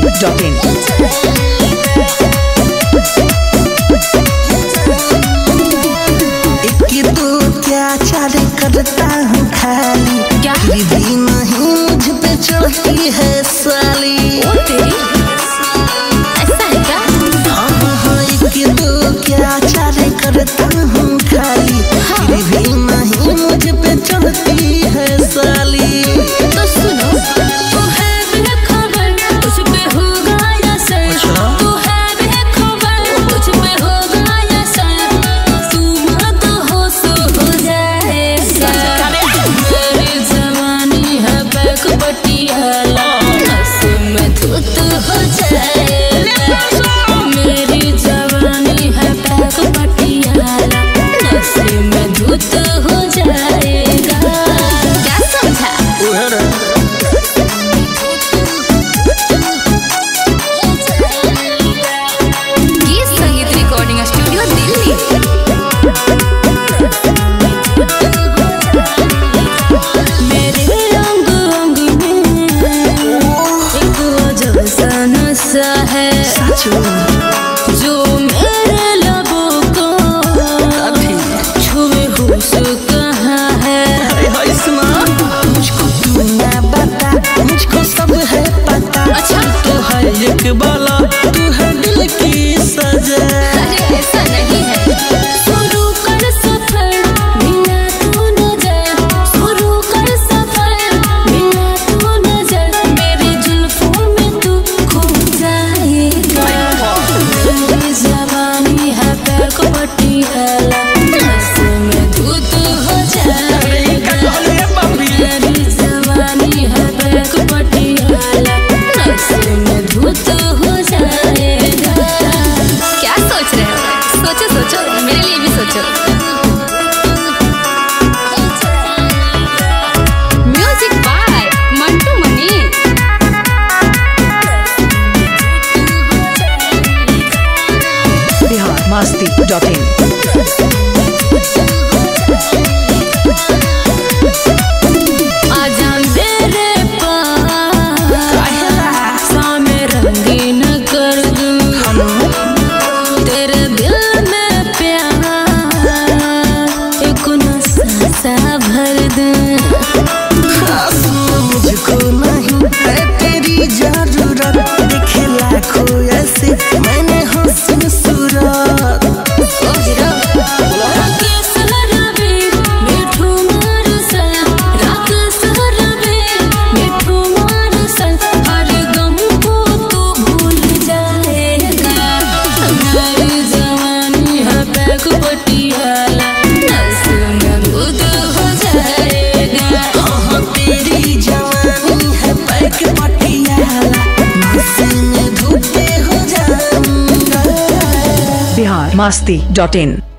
masti.in। एक तो क्या चारे करता हूँ खाली, क्या? फिर भी नहीं मुझ पे चढ़ती है साली। ओ तेरी, ऐसा है क्या? हाँ, एक तो क्या चारे करता हूँ खाली, फिर भी नहीं मुझ पे चढ़ती है साली। तो सुनो, तू है बेखबर, तुझ पे होगा असर। तू है बेखबर, तुझ पे होगा असर। तू मत होश हो जाएगा। मेरी जवानी है बैक पटियाला, नस में धुत हो जाएगा। मेरी जवानी है बैक पटियाला, नस में धुत हो जाएगा। क्या समझा? गीत संगीत रिकॉर्डिंग स्टूडियो दिल्ली। मेरे अंग अंग में एक अजब सा नशा है, जो मेरे लबों को छुए होश कहाँ है। मुझको तू ना बता, मुझको सब है पता। अच्छा। तू है एक बाला, तू है दिल की सजा। अरे ऐसा नहीं है। शुरू कर सफर बिना तू नजर, शुरू कर सफर बिना तू नजर। मेरी जुल्फों में तू खो जाएगा। मेरी जवानी है बैक पटियाला, नस में धुत हो जाएगा। मेरी जवानी है बैक पटियाला, नस में धुत हो जाएगा। क्या सोच रहे हो? सोचो सोचो, मेरे लिए भी सोचो। Music by Mantu Mani. Bihar masti.in। आजा मेरे पास, सामने रंगीन कर दूं तेरे दिल में प्यार, एक नशा सा भर दूं। मुझको नहीं है तेरी जरूरत, देखे लाखों ऐसे मैंने हुस्न सूरत। ओ हीरो, राकेश रवि, मिठू मारसल, राकेश रवि, मिठू मारसल। हर गम को तू भूल जाएगा। मेरी जवानी है बैक पटियाला, नस में धुत हो जाएगा। हाँ, तेरी जवानी है बैक पटियाला, नस में धुते हो जाऊंगा। बिहार masti.in।